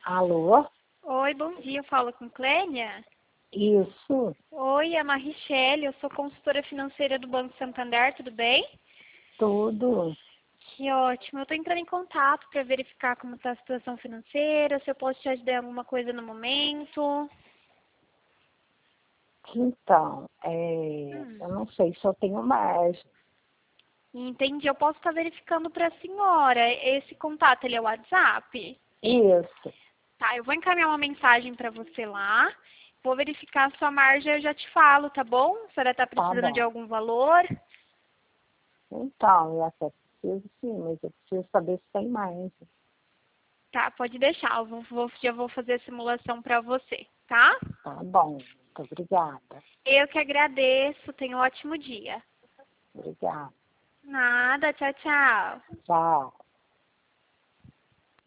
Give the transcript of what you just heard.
Alô? Oi, bom dia. Eu falo com Clênia? Isso, Oi, é a Marichelli. Eu sou consultora financeira do Banco Santander, tudo bem? tudo. Que ótimo. Eu estou entrando em contato para verificar como está a situação financeira, se eu posso te ajudar em alguma coisa no momento. Então, Hum, eu não sei se eu tenho mais. Entendi. Eu posso estar verificando para a senhora. Esse contato, ele é o WhatsApp? Isso, Tá, eu vou encaminhar uma mensagem para você lá. Vou verificar a sua margem e eu já te falo, tá bom? A senhora está tá precisando de bom. algum valor? Então, eu até preciso sim, mas eu preciso saber se tem mais. Tá, pode deixar. Já vou fazer a simulação para você, tá? Tá bom, muito obrigada. Eu que agradeço. Tenha um ótimo dia. Obrigada. Nada. Tchau, tchau. Tchau.